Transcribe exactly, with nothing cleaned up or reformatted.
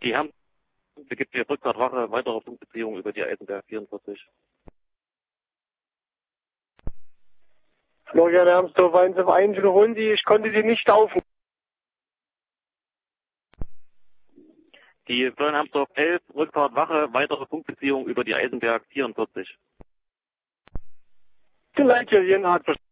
Die haben begibt die Rückfahrtwache weitere Funkbeziehungen über die Eisenberg vierundvierzig. Florian Ermsdorf eins auf eins, wiederholen Sie, ich konnte Sie nicht aufnehmen. Die Köln-Hamsdorf elf, Rückfahrtwache, weitere Funkbeziehungen über die Eisenberg vierundvierzig. Vielleicht hier, Jena hat